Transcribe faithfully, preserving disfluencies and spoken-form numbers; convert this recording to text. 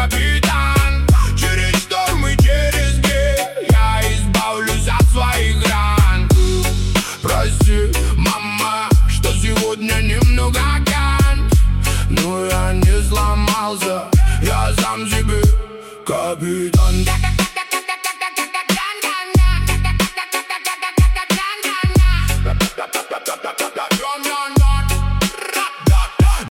капитан. Через шторм и через гель я избавлюсь от своих ран. Прости, мама, что сегодня немного кант, но я не сломался, я сам себе капитан.